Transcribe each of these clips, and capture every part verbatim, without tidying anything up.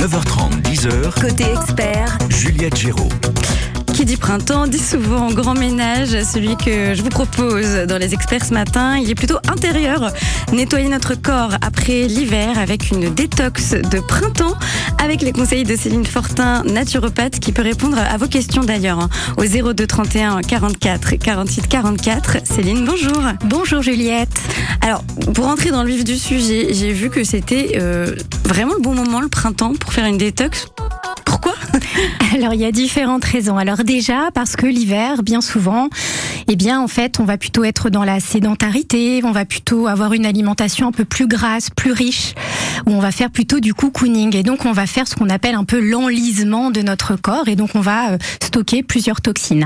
neuf heures trente, dix heures. Côté expert, Juliette Géraud. Qui dit printemps dit souvent grand ménage. Celui que je vous propose dans les experts ce matin, il est plutôt intérieur. Nettoyer notre corps après l'hiver avec une détox de printemps, avec les conseils de Céline Fortin, naturopathe, qui peut répondre à vos questions d'ailleurs au zéro deux trente et un quarante-quatre quarante-huit quarante-quatre. Céline, bonjour. Bonjour Juliette. Alors, pour entrer dans le vif du sujet, j'ai vu que c'était euh, vraiment le bon moment, le printemps, pour faire une détox. Pourquoi ? Alors, il y a différentes raisons. Alors déjà, parce que l'hiver, bien souvent, eh bien, en fait, on va plutôt être dans la sédentarité, on va plutôt avoir une alimentation un peu plus grasse, plus riche, où on va faire plutôt du cocooning. Et donc, on va faire ce qu'on appelle un peu l'enlisement de notre corps. Et donc, on va stocker plusieurs toxines.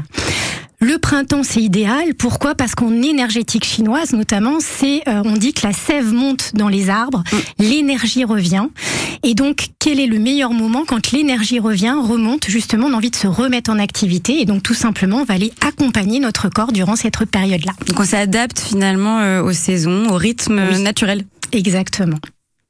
Le printemps, c'est idéal. Pourquoi ? Parce qu'en énergétique chinoise, notamment, c'est, euh, on dit que la sève monte dans les arbres, mmh. l'énergie revient. Et donc, quel est le meilleur moment quand l'énergie revient, remonte, justement, on a envie de se remettre en activité. Et donc, tout simplement, on va aller accompagner notre corps durant cette période-là. Donc, on s'adapte finalement euh, aux saisons, au rythme oui. naturel. Exactement.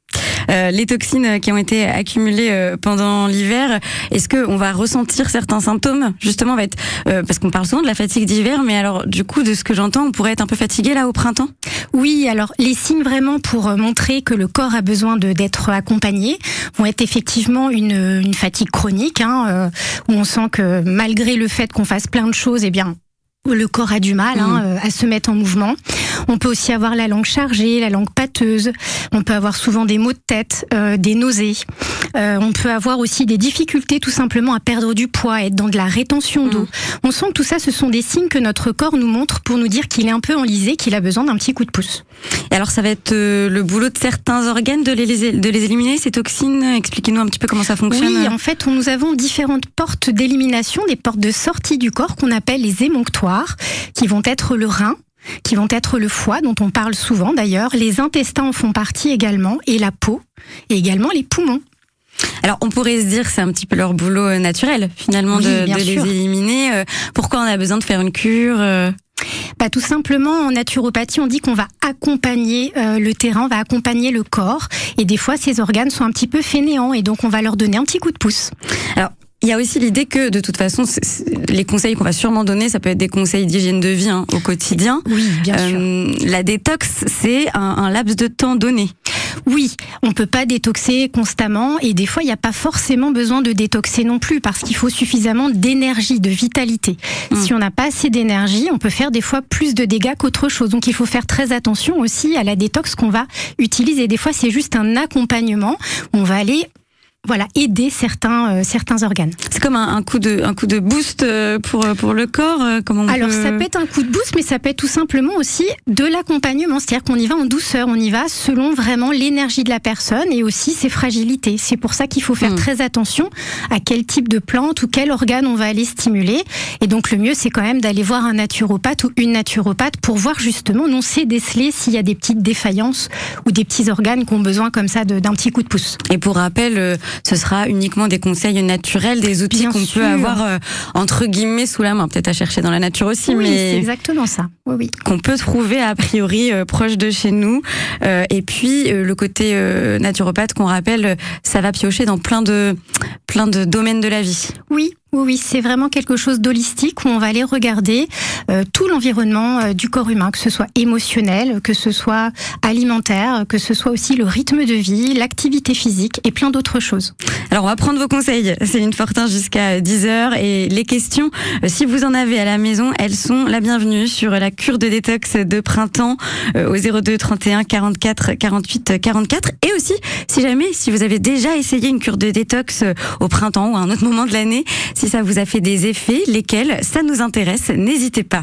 Euh, les toxines qui ont été accumulées euh, pendant l'hiver, est-ce qu'on va ressentir certains symptômes ? Justement, on va être, euh, parce qu'on parle souvent de la fatigue d'hiver, mais alors du coup, de ce que j'entends, on pourrait être un peu fatigué là au printemps ? Oui, alors les signes vraiment pour montrer que le corps a besoin de, d'être accompagné vont être effectivement une, une fatigue chronique, hein, euh, où on sent que malgré le fait qu'on fasse plein de choses, eh bien, le corps a du mal hein, mmh. à se mettre en mouvement. On peut aussi avoir la langue chargée, la langue pâteuse. On peut avoir souvent des maux de tête, euh, des nausées. Euh, on peut avoir aussi des difficultés tout simplement à perdre du poids, à être dans de la rétention d'eau. Mmh. On sent que tout ça, ce sont des signes que notre corps nous montre pour nous dire qu'il est un peu enlisé, qu'il a besoin d'un petit coup de pouce. Et alors, ça va être euh, le boulot de certains organes de les, de les éliminer, ces toxines ? Expliquez-nous un petit peu comment ça fonctionne. Oui, en fait, nous avons différentes portes d'élimination, des portes de sortie du corps qu'on appelle les émonctoires, qui vont être le rein, qui vont être le foie, dont on parle souvent d'ailleurs. Les intestins en font partie également, et la peau, et également les poumons. Alors, on pourrait se dire que c'est un petit peu leur boulot naturel, finalement, oui, de, de les éliminer. Pourquoi on a besoin de faire une cure ? Bah, tout simplement, en naturopathie, on dit qu'on va accompagner euh, le terrain, on va accompagner le corps. Et des fois, ces organes sont un petit peu fainéants, et donc on va leur donner un petit coup de pouce. Alors, il y a aussi l'idée que, de toute façon, c'est, c'est, les conseils qu'on va sûrement donner, ça peut être des conseils d'hygiène de vie hein, au quotidien. Oui, bien euh, sûr. La détox, c'est un, un laps de temps donné. Oui, on peut pas détoxer constamment et des fois, il n'y a pas forcément besoin de détoxer non plus parce qu'il faut suffisamment d'énergie, de vitalité. Mmh. Si on n'a pas assez d'énergie, on peut faire des fois plus de dégâts qu'autre chose. Donc, il faut faire très attention aussi à la détox qu'on va utiliser. Des fois, c'est juste un accompagnement. On va aller... Voilà, aider certains euh, certains organes. C'est comme un, un coup de un coup de boost pour pour le corps. Comment on Alors peut... ça peut être un coup de boost, mais ça peut être tout simplement aussi de l'accompagnement, c'est-à-dire qu'on y va en douceur, on y va selon vraiment l'énergie de la personne et aussi ses fragilités. C'est pour ça qu'il faut faire mmh. très attention à quel type de plante ou quel organe on va aller stimuler. Et donc le mieux, c'est quand même d'aller voir un naturopathe ou une naturopathe pour voir justement, on sait déceler s'il y a des petites défaillances ou des petits organes qui ont besoin comme ça de, d'un petit coup de pouce. Et pour rappel. Euh... Ce sera uniquement des conseils naturels, des outils Bien qu'on sûr. peut avoir euh, entre guillemets sous la main, peut-être à chercher dans la nature aussi, oui, mais c'est exactement ça. Oui, oui. Qu'on peut trouver a priori euh, proche de chez nous. Euh, et puis euh, le côté euh, naturopathe, qu'on rappelle, ça va piocher dans plein de plein de domaines de la vie. Oui. Oui, oui, c'est vraiment quelque chose d'holistique où on va aller regarder euh, tout l'environnement euh, du corps humain, que ce soit émotionnel, que ce soit alimentaire, que ce soit aussi le rythme de vie, l'activité physique et plein d'autres choses. Alors, on va prendre vos conseils, Céline Fortin, jusqu'à dix heures. Et les questions, euh, si vous en avez à la maison, elles sont la bienvenue sur la cure de détox de printemps euh, au zéro deux trente et un quarante-quatre quarante-huit quarante-quatre. Et aussi, si jamais, si vous avez déjà essayé une cure de détox euh, au printemps ou à un autre moment de l'année, si ça vous a fait des effets, lesquels ça nous intéresse, n'hésitez pas.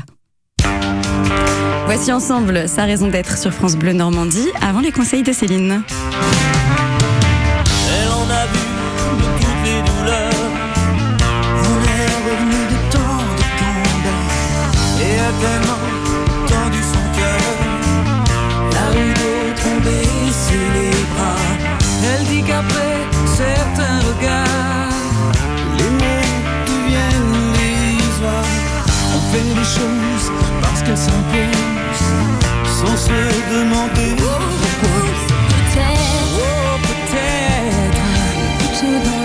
Voici ensemble sa raison d'être sur France Bleu Normandie, avant les conseils de Céline. Elle en a vu de toutes les douleurs, on est revenu de tant de combats, et a tellement tendu son cœur, là où d'autres ont baissé les bras. Elle dit qu'après certains regards, fait les choses parce qu'elles s'imposent sans se demander pourquoi. Peut-être, oh, peut-être, tout dans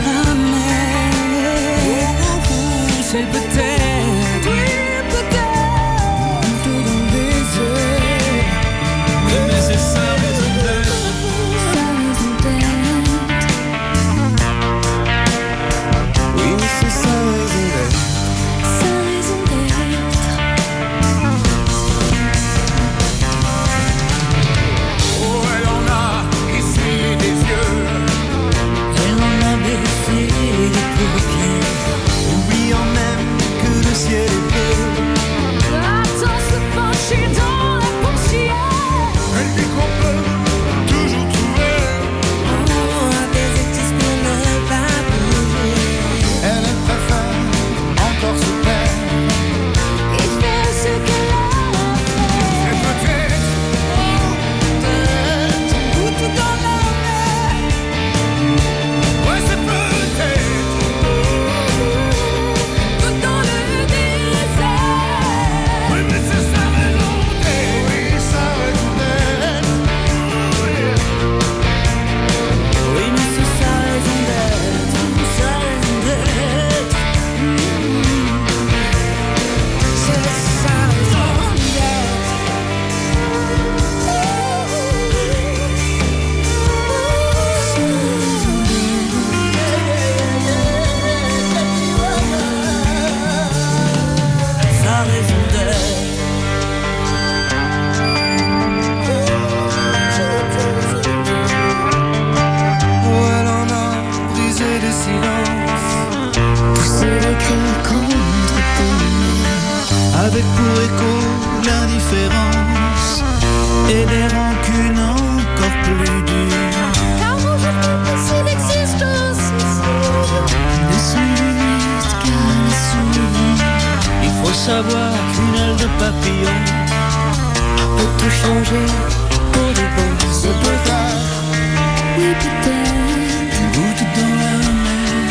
papillon peut tout changer pour de bon. C'est peut-être, oui peut-être, une goutte dans la mer.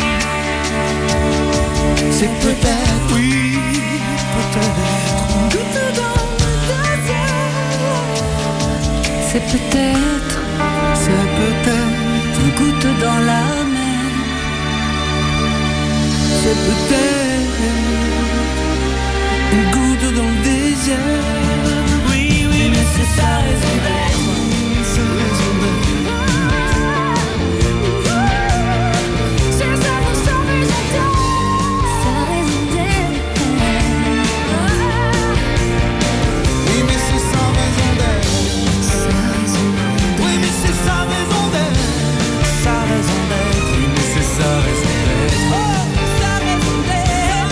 C'est peut-être, oui peut-être, une goutte dans le désert. C'est peut-être, c'est peut-être, une goutte dans la mer. C'est peut-être une goutte dans le désert. Oui, oui, mais c'est sa raison d'être. Sa raison d'être. C'est sa raison d'être. Sa raison d'être. Oui, mais c'est sa raison d'être. Sa raison d'être. Oui, mais c'est sa raison d'être. Sa raison d'être. Oui, mais c'est sa raison d'être. Oh, sa raison d'être.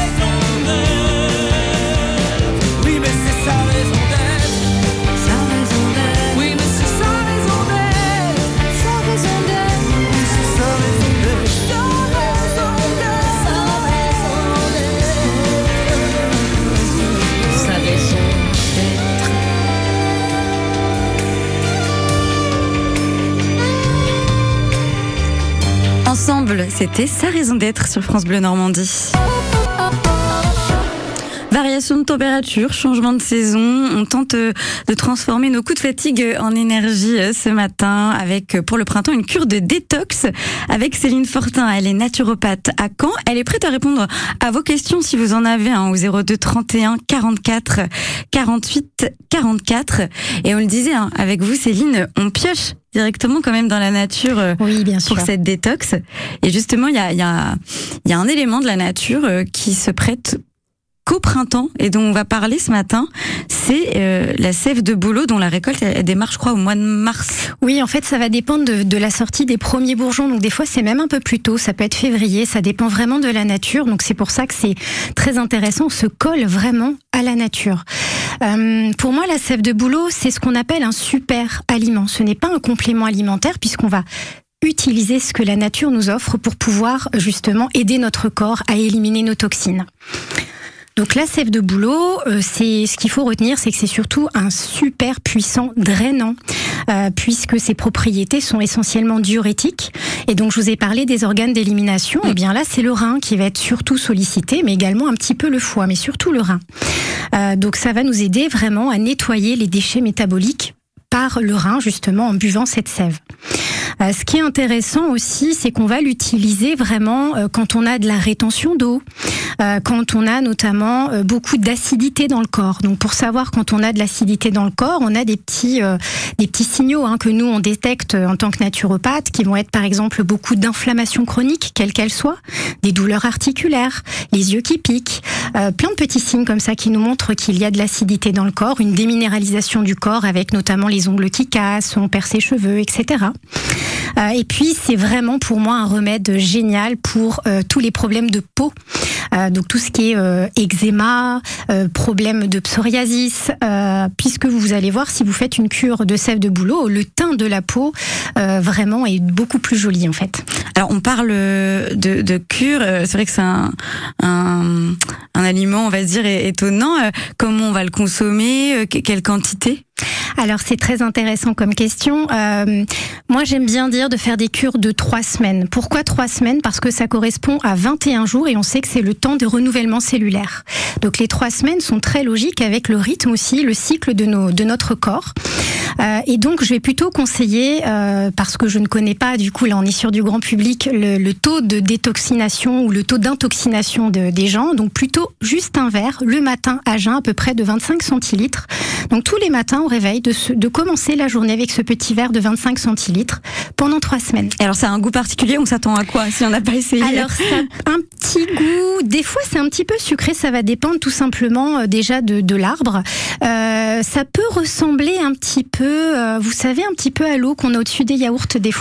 Oui, mais c'est sa raison d'être. Sa raison d'être. Oui, mais c'est sa raison d'être. Sa raison d'être. Oui, c'est sa raison d'être. Sa raison d'être. Sa raison d'être. Ensemble, c'était sa raison d'être sur France Bleu Normandie. Variation de température, changement de saison, on tente de transformer nos coups de fatigue en énergie ce matin avec, pour le printemps, une cure de détox avec Céline Fortin. Elle est naturopathe à Caen. Elle est prête à répondre à vos questions si vous en avez, hein, au zéro deux trente et un quarante-quatre quarante-huit quarante-quatre. Et on le disait, hein, avec vous Céline, on pioche directement quand même dans la nature euh, Oui, bien sûr. pour cette détox. Et justement, il y a, il y a, il y a un élément de la nature euh, qui se prête qu'au printemps et dont on va parler ce matin, c'est euh, la sève de bouleau dont la récolte elle, elle démarre, je crois, au mois de mars. Oui, en fait, ça va dépendre de, de la sortie des premiers bourgeons. Donc, des fois, c'est même un peu plus tôt. Ça peut être février. Ça dépend vraiment de la nature. Donc, c'est pour ça que c'est très intéressant. On se colle vraiment à la nature. Euh, pour moi, la sève de bouleau, c'est ce qu'on appelle un super aliment. Ce n'est pas un complément alimentaire puisqu'on va utiliser ce que la nature nous offre pour pouvoir justement aider notre corps à éliminer nos toxines. Donc la sève de bouleau, euh, c'est ce qu'il faut retenir, c'est que c'est surtout un super puissant drainant, euh, puisque ses propriétés sont essentiellement diurétiques. Et donc je vous ai parlé des organes d'élimination. Et bien là, c'est le rein qui va être surtout sollicité, mais également un petit peu le foie, mais surtout le rein. Euh, donc ça va nous aider vraiment à nettoyer les déchets métaboliques par le rein, justement, en buvant cette sève. Euh, ce qui est intéressant aussi, c'est qu'on va l'utiliser vraiment euh, quand on a de la rétention d'eau, euh, quand on a notamment euh, beaucoup d'acidité dans le corps. Donc pour savoir quand on a de l'acidité dans le corps, on a des petits, euh, des petits signaux hein, que nous on détecte en tant que naturopathe, qui vont être par exemple beaucoup d'inflammation chronique, quelle qu'elle soit, des douleurs articulaires, les yeux qui piquent, euh, plein de petits signes comme ça qui nous montrent qu'il y a de l'acidité dans le corps, une déminéralisation du corps avec notamment les ongles qui cassent, on perd ses cheveux, et cetera. Euh, et puis c'est vraiment pour moi un remède génial pour euh, tous les problèmes de peau, euh, donc tout ce qui est euh, eczéma, euh, problème de psoriasis, euh, puisque vous allez voir si vous faites une cure de sève de bouleau, le teint de la peau euh, vraiment est beaucoup plus joli en fait. Alors on parle de, de cure, c'est vrai que c'est un, un, un aliment, on va dire, étonnant. Comment on va le consommer? Quelle quantité? Alors c'est très intéressant comme question. Euh, moi j'aime bien dire de faire des cures de trois semaines. Pourquoi trois semaines? Parce que ça correspond à vingt et un jours et on sait que c'est le temps de renouvellement cellulaire. Donc les trois semaines sont très logiques avec le rythme aussi, le cycle de, nos, de notre corps. Euh, et donc je vais plutôt conseiller, euh, parce que je ne connais pas, du coup là on est sur du grand public, le, le taux de détoxination ou le taux d'intoxination de, des gens. Donc plutôt juste un verre le matin à jeun, à peu près de vingt-cinq centilitres. Donc tous les matins au réveil, de, se, de commencer la journée avec ce petit verre de vingt-cinq centilitres pendant trois semaines. Et alors ça a un goût particulier, on s'attend à quoi si on n'a pas essayé? Alors ça a un petit goût, des fois c'est un petit peu sucré, ça va dépendre tout simplement euh, déjà de, de l'arbre. Euh, ça peut ressembler un petit peu, euh, vous savez, un petit peu à l'eau qu'on a au-dessus des yaourts des fois.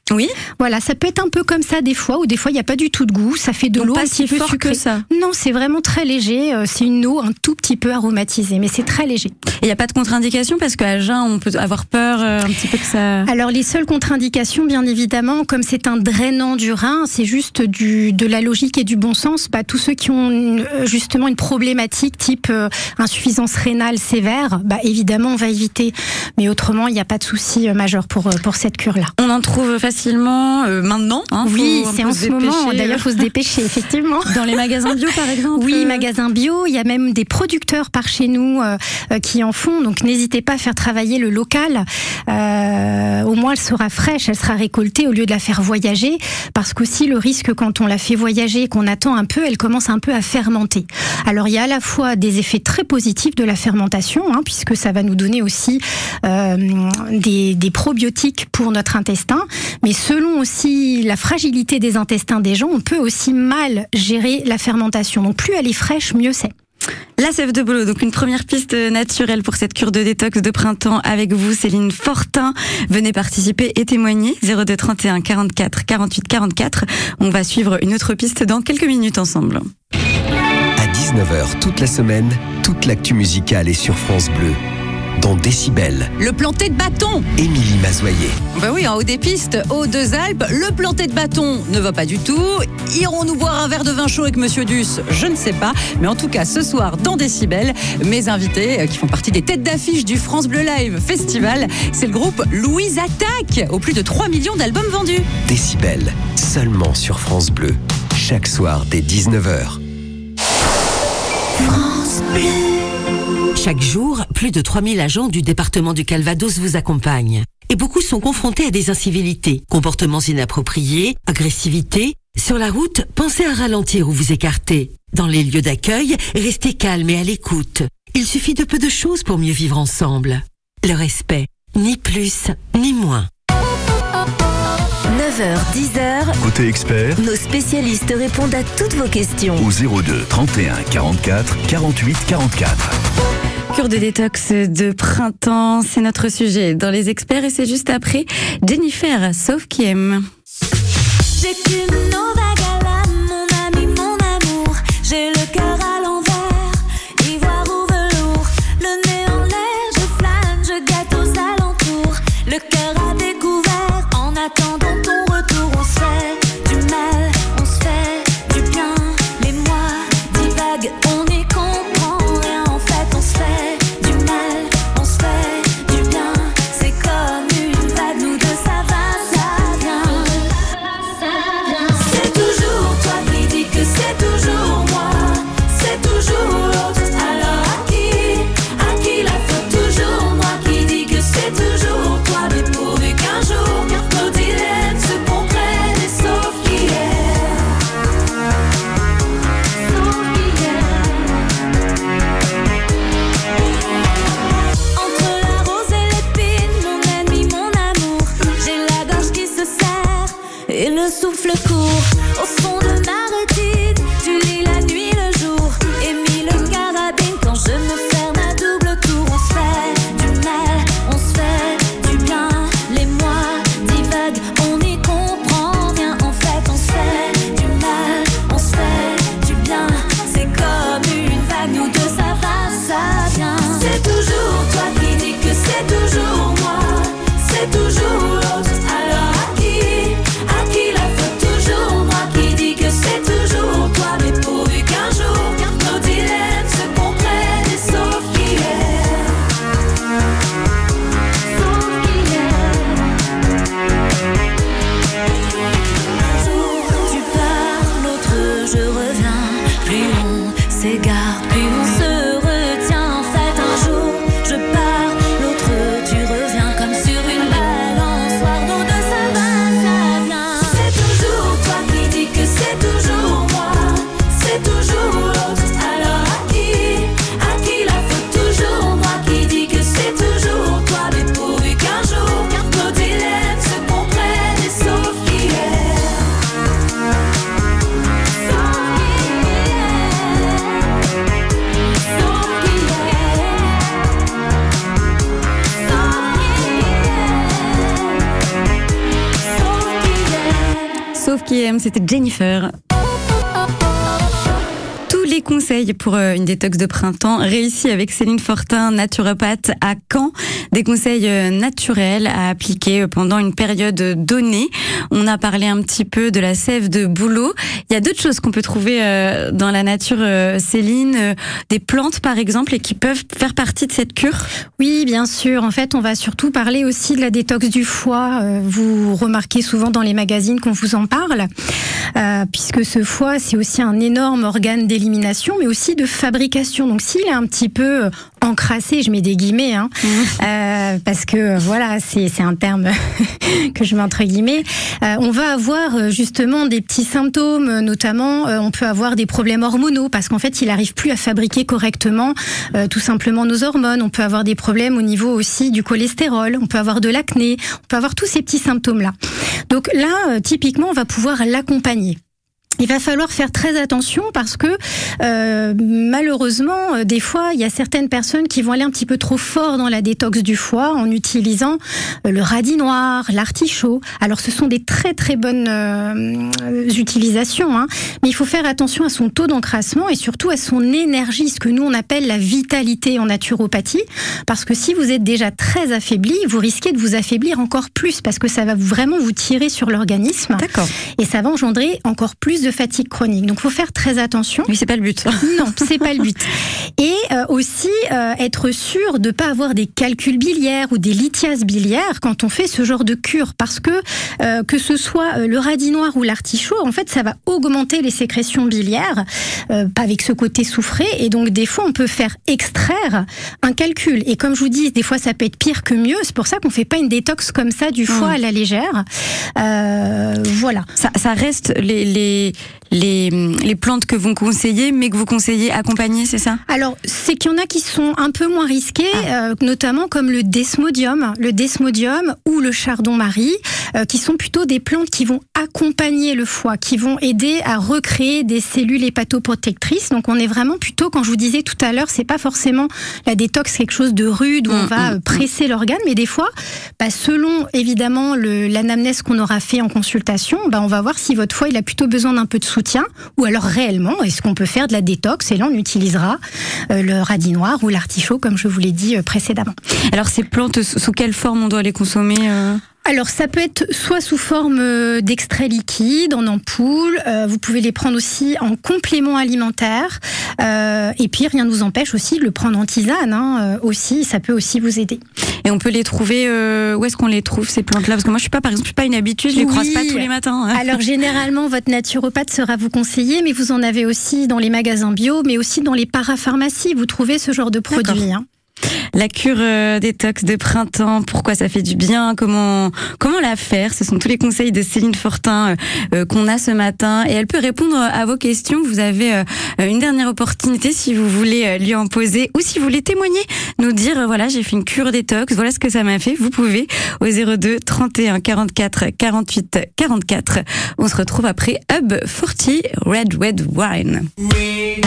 Oui. Voilà, ça peut être un peu comme ça des fois, ou des fois il n'y a pas du tout de goût, ça fait de Donc l'eau pas un si petit peu fort sucrée. que ça. Non, c'est vraiment très léger, euh, c'est une eau un tout petit peu aromatisée, mais c'est très léger. Et il n'y a pas de contre-indication parce qu'à jeun, on peut avoir peur euh, un petit peu que ça... Alors les seules contre-indications, bien évidemment, comme c'est un drainant du rein, c'est juste du, de la logique et du bon sens. Bah, tous ceux qui ont une, justement une problématique type euh, insuffisance rénale sévère, bah, évidemment on va éviter. Mais autrement, il n'y a pas de souci euh, majeur pour, pour cette cure-là. On en trouve facilement euh, maintenant. Hein, oui, faut, c'est en ce moment. D'ailleurs, il faut se dépêcher, effectivement. Dans les magasins bio, par exemple. Oui, magasins bio. Il y a même des producteurs par chez nous euh, euh, qui en font. Donc, n'hésitez pas à faire travailler le local. Euh, au moins, elle sera fraîche, elle sera récoltée au lieu de la faire voyager. Parce qu'aussi, le risque quand on la fait voyager, qu'on attend un peu, elle commence un peu à fermenter. Alors, il y a à la fois des effets très positifs de la fermentation, hein, puisque ça va nous donner aussi euh, des, des probiotiques pour notre intestin. Mais selon aussi la fragilité des intestins des gens, on peut aussi mal gérer la fermentation. Donc plus elle est fraîche, mieux c'est. La sève de bolo, donc une première piste naturelle pour cette cure de détox de printemps avec vous, Céline Fortin. Venez participer et témoigner. zéro deux trente et un quarante-quatre quarante-huit quarante-quatre. On va suivre une autre piste dans quelques minutes ensemble. À dix-neuf heures toute la semaine, toute l'actu musicale est sur France Bleu. Dans Décibel, Le planté de bâton. Émilie Mazoyer. Bah oui, en haut des pistes, aux deux Alpes, le planté de bâton ne va pas du tout. Irons-nous boire un verre de vin chaud avec Monsieur Duss? Je ne sais pas. Mais en tout cas, ce soir, dans Décibel, mes invités, euh, qui font partie des têtes d'affiche du France Bleu Live Festival, c'est le groupe Louise Attaque, aux plus de trois millions d'albums vendus. Décibel, seulement sur France Bleu. Chaque soir dès dix-neuf heures. France Bleu. Chaque jour, plus de trois mille agents du département du Calvados vous accompagnent. Et beaucoup sont confrontés à des incivilités, comportements inappropriés, agressivité. Sur la route, pensez à ralentir ou vous écarter. Dans les lieux d'accueil, restez calme et à l'écoute. Il suffit de peu de choses pour mieux vivre ensemble. Le respect, ni plus, ni moins. neuf heures dix heures, Côté expert, nos spécialistes répondent à toutes vos questions. au zéro deux trente et un quarante-quatre quarante-huit quarante-quatre. Cure de détox de printemps, c'est notre sujet dans les experts et c'est juste après Jennifer, sauf qui aime. J'ai qu'une nova gala, mon ami, mon amour. J'ai le cœur à l'envers, ivoire ou velours. Le nez en l'air, je flâne, je guette aux alentours. Le cœur à découvert, en attendant ton retour. On se fait du mal, on se fait du bien. Les mois divaguent, on n'y comprend rien. En fait, on se fait du mal, on se fait du bien. C'est comme une vague, nous deux, ça va, ça vient. C'est toujours toi qui dis que c'est toujours moi. C'est toujours l'autre. Alors à qui, à qui la faute? Toujours moi qui dis que c'est toujours toi. Mais pourvu qu'un jour nos dilemmes se comprennent et sauf qui est, sauf qui est. Entre la rose et l'épine, mon ennemi, mon amour, j'ai la gorge qui se serre et le souffle court. Au fond de ma rétine, tu lis la nuit, le jour, et mis le carabine quand je me ferme à double tour. On se fait du mal, on se fait du bien. Les mois divaguent, on n'y comprend rien. En fait, on se fait du mal, on se fait du bien. C'est comme une vague, nous deux, ça va, ça vient. C'est toujours toi qui dis que c'est toujours moi. C'est toujours l'autre. Alors à qui, à qui la faute? Toujours moi qui dis que c'est toujours toi. Mais pourvu qu'un jour nos dilemmes se comprennent et sauf qui est, sauf qui est. Un jour tu pars, l'autre je reviens. Plus on s'égare, plus on se retient. En fait un jour je pars, l'autre tu reviens. Comme sur une balançoire, nous deux ça va, ça vient. C'est toujours toi qui dis que c'est toujours moi. C'est toujours l'autre. Alors à qui, à qui la faute? Toujours moi qui dis que c'est toujours toi. Mais pourvu qu'un jour nos dilemmes se comprennent et sauf qui est, sauf qui est. qui aime, c'était Jennifer. Tous les conseils pour une détox de printemps réussis avec Céline Fortin, naturopathe à Caen. Des conseils naturels à appliquer pendant une période donnée. On a parlé un petit peu de la sève de bouleau. Il y a d'autres choses qu'on peut trouver dans la nature, Céline, des plantes par exemple, et qui peuvent faire partie de cette cure. Oui, bien sûr. En fait, on va surtout parler aussi de la détox du foie. Vous remarquez souvent dans les magazines qu'on vous en parle, euh, puisque ce foie, c'est aussi un énorme organe d'élimination, mais aussi de fabrication. Donc, s'il est un petit peu encrassé, je mets des guillemets, hein, mmh. euh, parce que voilà, c'est, c'est un terme que je mets entre guillemets. Euh, on va avoir justement des petits symptômes, notamment, euh, on peut avoir des problèmes hormonaux, parce qu'en fait, il n'arrive plus à fabriquer correctement, euh, tout simplement nos hormones. On peut avoir des problèmes au niveau aussi du cholestérol. On peut avoir de l'acné. On peut avoir tous ces petits symptômes-là. Donc là, euh, typiquement, on va pouvoir l'accompagner. Il va falloir faire très attention parce que euh, malheureusement, euh, des fois, il y a certaines personnes qui vont aller un petit peu trop fort dans la détox du foie en utilisant euh, le radis noir, l'artichaut. Alors, ce sont des très très bonnes euh, utilisations, hein, mais il faut faire attention à son taux d'encrassement et surtout à son énergie, ce que nous on appelle la vitalité en naturopathie, parce que si vous êtes déjà très affaibli, vous risquez de vous affaiblir encore plus parce que ça va vraiment vous tirer sur l'organisme. D'accord. Et ça va engendrer encore plus de de fatigue chronique. Donc, il faut faire très attention. Oui, c'est pas le but. Non, c'est pas le but. Et euh, aussi, euh, être sûr de ne pas avoir des calculs biliaires ou des lithiases biliaires quand on fait ce genre de cure. Parce que, euh, que ce soit le radis noir ou l'artichaut, en fait, ça va augmenter les sécrétions biliaires euh, avec ce côté soufré. Et donc, des fois, on peut faire extraire un calcul. Et comme je vous dis, des fois, ça peut être pire que mieux. C'est pour ça qu'on ne fait pas une détox comme ça du foie mmh. à la légère. Euh, voilà. Ça, ça reste les... les... Les, les plantes que vous conseillez, mais que vous conseillez accompagner, c'est ça ? Alors, c'est qu'il y en a qui sont un peu moins risquées, ah. euh, notamment comme le desmodium, le desmodium ou le chardon-marie, euh, qui sont plutôt des plantes qui vont accompagner le foie, qui vont aider à recréer des cellules hépatoprotectrices. Donc, on est vraiment plutôt, quand je vous disais tout à l'heure, c'est pas forcément la détox quelque chose de rude où mmh, on va mmh, presser mmh. l'organe, mais des fois, bah, selon évidemment le, l'anamnèse qu'on aura fait en consultation, bah, on va voir si votre foie il a plutôt besoin d'un peu de soutien, ou alors réellement, est-ce qu'on peut faire de la détox? Et là, on utilisera euh, le radis noir ou l'artichaut, comme je vous l'ai dit euh, précédemment. Alors, ces plantes, sous quelle forme on doit les consommer euh... Alors, ça peut être soit sous forme d'extrait liquide, en ampoule. Euh, vous pouvez les prendre aussi en complément alimentaire. Euh, et puis, rien ne vous empêche aussi de le prendre en tisane. Hein, aussi, ça peut aussi vous aider. Et on peut les trouver, euh, où est-ce qu'on les trouve, ces plantes-là? Parce que moi, je suis pas, par exemple, je suis pas une habituée, je les oui. croise pas tous les matins. Hein. Alors, généralement, votre naturopathe sera vous conseiller, mais vous en avez aussi dans les magasins bio, mais aussi dans les parapharmacies. Vous trouvez ce genre de produits. Hein. La cure euh, détox de printemps, pourquoi ça fait du bien, comment comment la faire, ce sont tous les conseils de Céline Fortin euh, qu'on a ce matin et elle peut répondre à vos questions. Vous avez euh, une dernière opportunité si vous voulez euh, lui en poser ou si vous voulez témoigner, nous dire euh, voilà j'ai fait une cure détox, voilà ce que ça m'a fait, vous pouvez au zéro deux trente et un quarante-quatre quarante-huit quarante-quatre. On se retrouve après Hub quarante Red Red Wine. Oui.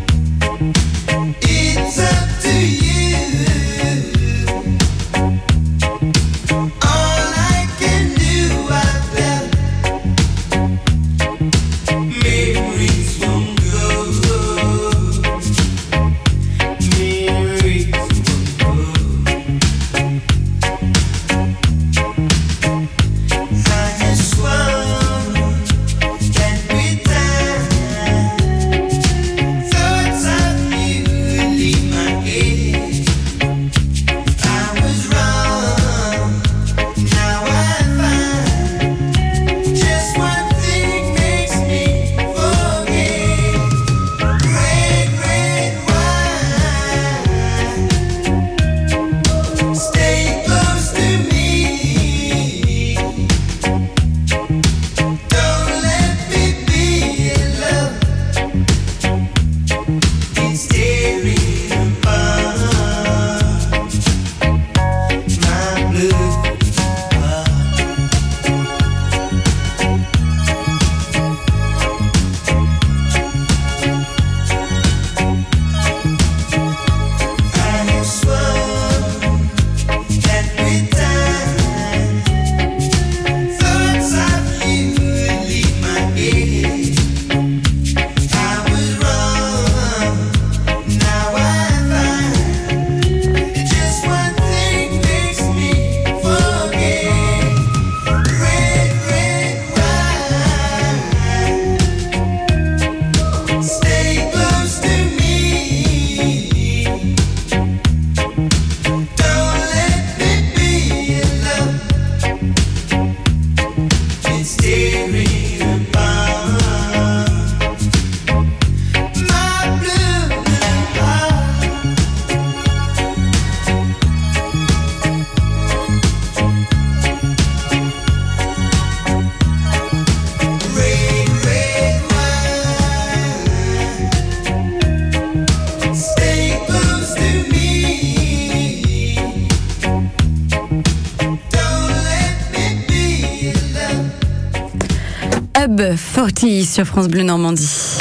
It's up to you. Club quarante sur France Bleu Normandie.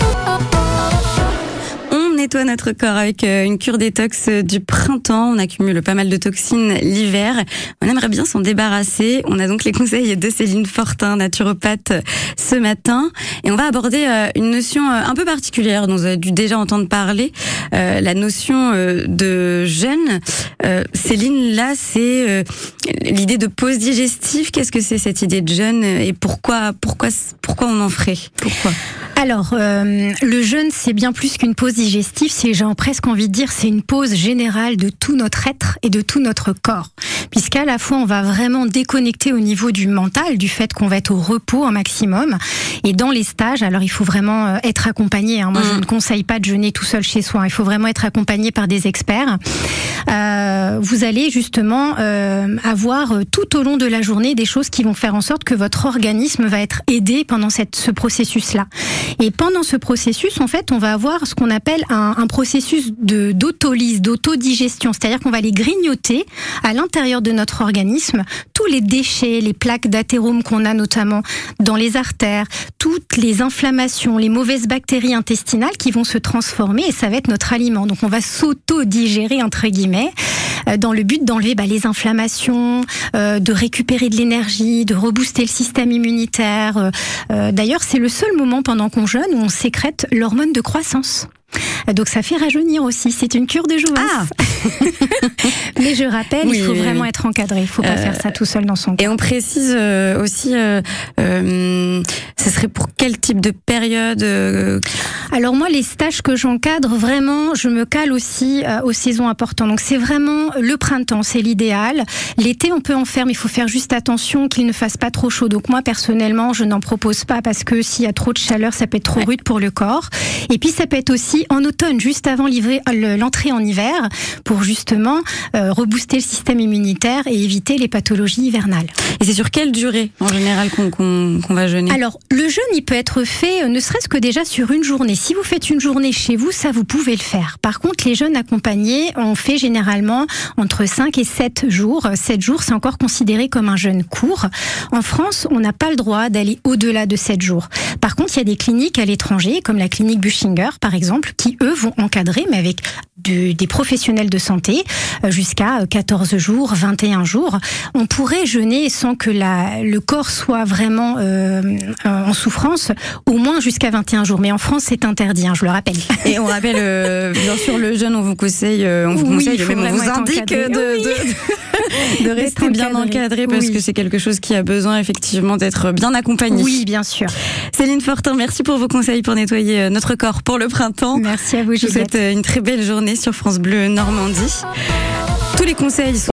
On nettoie notre corps avec une cure détox du printemps. On accumule pas mal de toxines l'hiver. On aimerait bien s'en débarrasser. On a donc les conseils de Céline Fortin, naturopathe, ce matin. Et on va aborder une notion un peu particulière dont vous avez dû déjà entendre parler, euh, la notion de jeûne. Euh, Céline, là, c'est euh, l'idée de pause digestive. Qu'est-ce que c'est cette idée de jeûne et pourquoi, pourquoi, pourquoi on en ferait ? Pourquoi ? Alors, euh, le jeûne, c'est bien plus qu'une pause digestive, c'est, j'ai presque envie de dire, c'est une pause générale de tout notre être et de tout notre corps. Puisqu'à la fois, on va vraiment déconnecter au niveau du mental, du fait qu'on va être au repos un maximum. Et dans les stages, alors il faut vraiment être accompagné. Hein. Moi, mmh. je ne conseille pas de jeûner tout seul chez soi. Il faut vraiment être accompagné par des experts. Euh, vous allez justement euh, avoir tout au long de la journée des choses qui vont faire en sorte que votre organisme va être aidé pendant cette, ce processus-là. Et pendant ce processus, en fait, on va avoir ce qu'on appelle un, un processus de, d'autolyse, d'autodigestion. C'est-à-dire qu'on va aller grignoter à l'intérieur de notre organisme tous les déchets, les plaques d'athérome qu'on a notamment dans les artères, toutes les inflammations, les mauvaises bactéries intestinales qui vont se transformer et ça va être notre aliment. Donc on va s'auto-digérer entre guillemets dans le but d'enlever bah, les inflammations, euh, de récupérer de l'énergie, de rebooster le système immunitaire. Euh, d'ailleurs, c'est le seul moment pendant qu'on jeûne où on sécrète l'hormone de croissance. Donc ça fait rajeunir aussi, c'est une cure de jouvence. Ah Mais je rappelle, oui, il faut vraiment être encadré, il ne faut pas euh, faire ça tout seul dans son corps. Et on précise euh, aussi, euh, euh, ce serait pour quel type de période euh... Alors moi, les stages que j'encadre, vraiment, je me cale aussi euh, aux saisons importantes. Donc c'est vraiment le printemps, c'est l'idéal. L'été, on peut en faire, mais il faut faire juste attention qu'il ne fasse pas trop chaud. Donc moi, personnellement, je n'en propose pas parce que s'il y a trop de chaleur, ça peut être trop ouais. rude pour le corps. Et puis ça peut être aussi en automne, juste avant l'entrée en hiver, pour justement euh, rebooster le système immunitaire et éviter les pathologies hivernales. Et c'est sur quelle durée, en général, qu'on qu'on, qu'on va jeûner ? Alors, le jeûne, il peut être fait, ne serait-ce que déjà sur une journée. Si vous faites une journée chez vous, ça, vous pouvez le faire. Par contre, les jeûnes accompagnés, on fait généralement entre cinq et sept jours. sept jours, c'est encore considéré comme un jeûne court. En France, on n'a pas le droit d'aller au-delà de sept jours. Par contre, il y a des cliniques à l'étranger, comme la clinique Buchinger, par exemple, qui, eux, vont encadrer, mais avec de, des professionnels de santé, jusqu'à quatorze jours, vingt et un jours. On pourrait jeûner sans que la, le corps soit vraiment euh, en souffrance, au moins jusqu'à vingt et un jours. Mais en France, c'est interdit, hein, je le rappelle. Et on rappelle, euh, bien sûr, le jeûne, on vous conseille, euh, on vous oui, conseille, même on vous indique de, de, de, de rester bien encadré, parce oui. que c'est quelque chose qui a besoin, effectivement, d'être bien accompagné. Oui, bien sûr. Céline Fortin, merci pour vos conseils pour nettoyer notre corps pour le printemps. Merci à vous, Je vous souhaite une très belle journée sur France Bleu Normandie. Tous les conseils sont